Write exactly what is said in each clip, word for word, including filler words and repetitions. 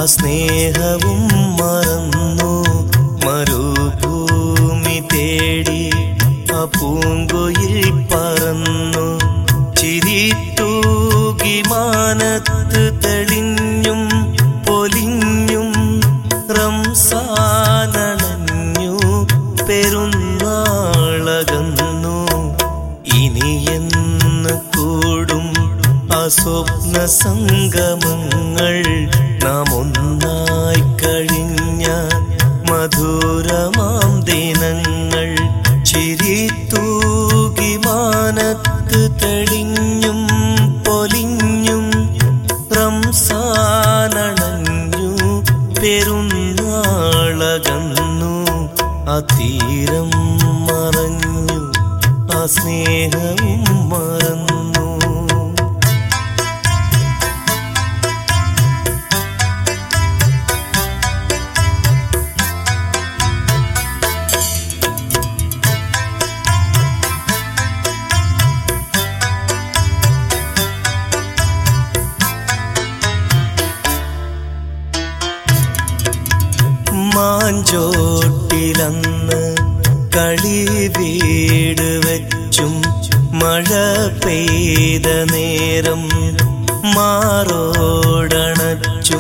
സ്നേഹവും മറന്നു മരുഭൂമി തേടി ആ പൂങ്കുയിൽ പറന്നു ചിരിത്തൂകി മാനത്ത് തെളിഞ്ഞും പൊലിഞ്ഞും റംസാനണഞ്ഞു പെരുന്നാളകന്നു ഇനിയെന്ന് കൂടും ആ സ്വപ്ന സംഗമങ്ങൾ നാം ഒന്നായി കഴിഞ്ഞ മധുരമാം ദിനങ്ങൾ ചിരിത്തൂകി മാനത്ത് തെളിഞ്ഞും പൊലിഞ്ഞും റംസാനണഞ്ഞു പെരുന്നാളകന്നു ആ തീരം മറഞ്ഞു ആ സ്നേഹവും മറന്നു. മാഞ്ചോട്ടിലന്ന് കളി വീട് വെച്ചും മഴ പെയ്ത നേരം മാറോടണച്ചും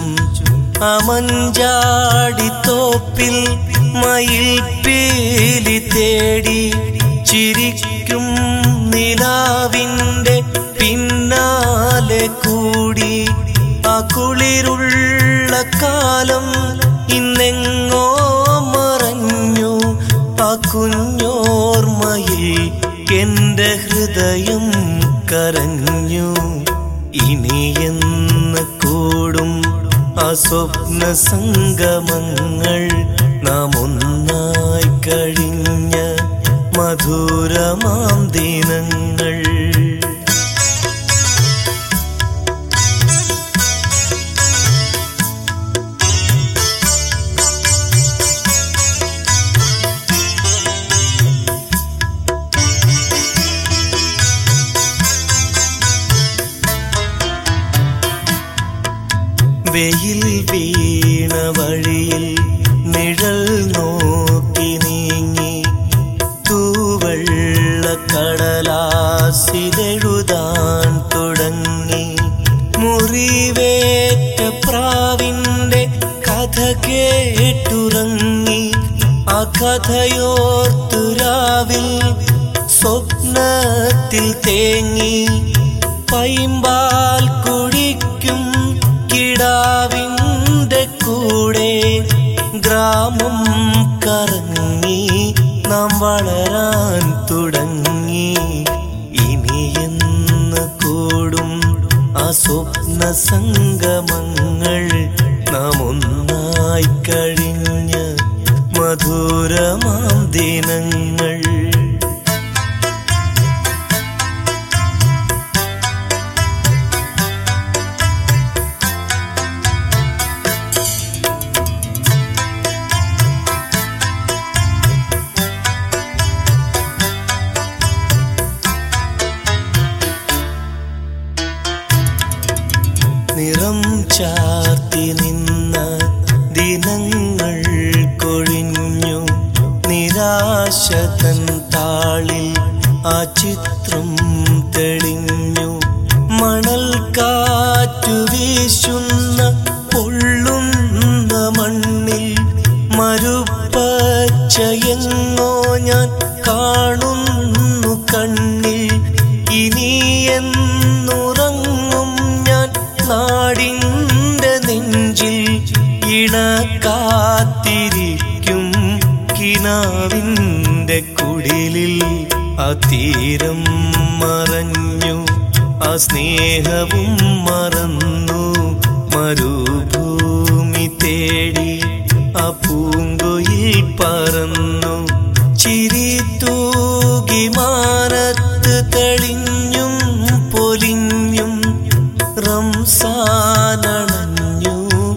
അമഞ്ചാടിത്തോപ്പിൽ മയിൽ പീലി തേടി ചിരിക്കും നിലാവിൻ്റെ പിന്നാലെ കൂടി ആ കുളിരുള്ള കാലം ഇന്നെങ്ങോ മറഞ്ഞു ആ കുഞ്ഞോർമ്മയിൽ എന്റെ ഹൃദയം കരഞ്ഞു ഇനിയെന്ന് കൂടും ആ സ്വപ്ന സംഗമങ്ങൾ നാം ഒന്നായി കഴിഞ്ഞ മധുരമാം ദിനങ്ങൾ. വെയിൽ വീണ വഴിയിൽ നിഴൽ നോക്കി നീങ്ങി തൂവെള്ള കടലാസിലെഴുതാൻ തുടങ്ങി മുറിവേറ്റ പ്രാവിൻ്റെ കഥ കേട്ടുറങ്ങി ആ കഥയോർത്തു രാവിൽ സ്വപ്നത്തിൽ തേങ്ങി പൈമ്പാൽ കുടിക്കും കിടാവിൻ്റെ കൂടെ ഗ്രാമം കറങ്ങി നാം വളരാൻ തുടങ്ങി ഇനിയെന്ന് കൂടും ആ സ്വപ്ന സംഗമങ്ങൾ നാം ഒന്നായി കഴിഞ്ഞ മധുരമാം ദിനങ്ങൾ. നിറം ചാർത്തി നിന്ന ദിനങ്ങൾ കൊഴിഞ്ഞു നിരാശ തൻ താളിൽ ആ ചിത്രം തെളിഞ്ഞു മണൽ കാറ്റു വീശുന്ന പൊള്ളുന്ന മണ്ണിൽ മരുപ്പച്ചയെങ്ങോ ഞാൻ കാണുന്നു കണ്ണിൽ ഇനിയെന്നുറങ്ങും ഞാൻ നാടിൻ്റെ നെഞ്ചിൽ ഇണ കാത്തിരിക്കും കിനാവിൻ്റെ കുടിലിൽ ആ തീരം മറഞ്ഞു ആ സ്നേഹവും മറന്നു മരുഭൂമി തേടി ആ പൂങ്കുയിൽ പറന്നു ചിരിത്തൂകി മാനത്ത് തെളിഞ്ഞും പൊലിഞ്ഞും റംസാനണഞ്ഞു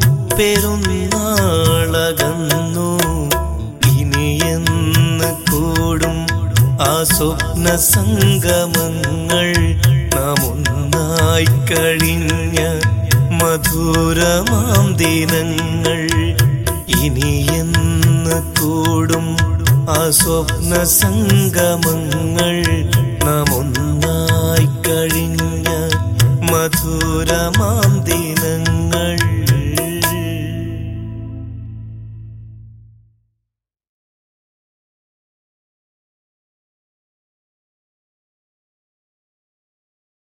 പെരുന്നാളകന്നു ഇനിയെന്ന് കൂടും ആ സ്വപ്ന സംഗമങ്ങൾ നാം ഒന്നായി കഴിഞ്ഞ മധുരമാം ദിനങ്ങൾ ഇനിയെന്ന് കൂടും ആ സ്വപ്ന സംഗമങ്ങൾ നാം ഒന്നായി കഴിഞ്ഞ മധുരമാം ദിനങ്ങൾ